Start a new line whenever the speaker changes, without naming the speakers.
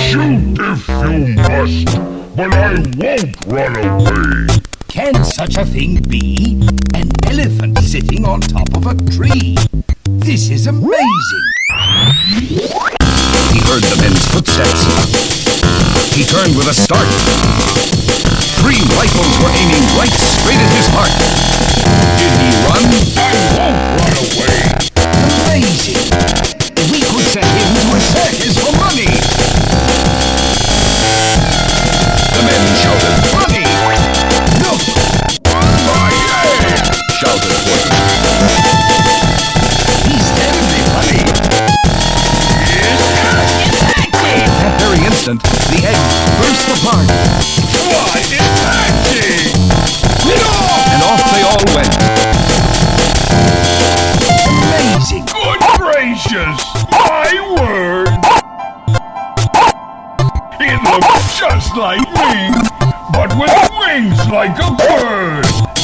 Shoot if you must, but I won't run away.
Can such a thing be? An elephant sitting on top of a tree. This is amazing. He heard the men's footsteps. He turned with a start. 3 rifles were aiming right straight at his heart. Did he run?
I won't run away.
Amazing. We could send him to a circus for money. The men shouted, "Money! Look!
Aye,
Shouted Horton. He's terribly funny. At that very instant, the egg burst apart.
What is happening?
And off they all went. Amazing!
Good gracious! My word! It looks just like me, but with wings like a bird.